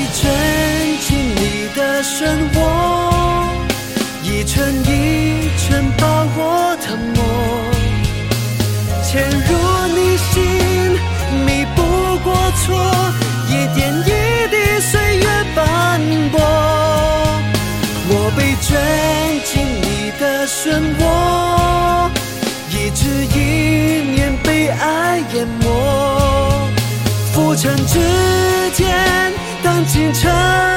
钻进你的漩涡，一寸一寸把我吞没，潜入你心弥补过错，一点一滴岁月斑驳，我被钻进你的漩涡，一直一念被爱淹没，浮沉之间当清晨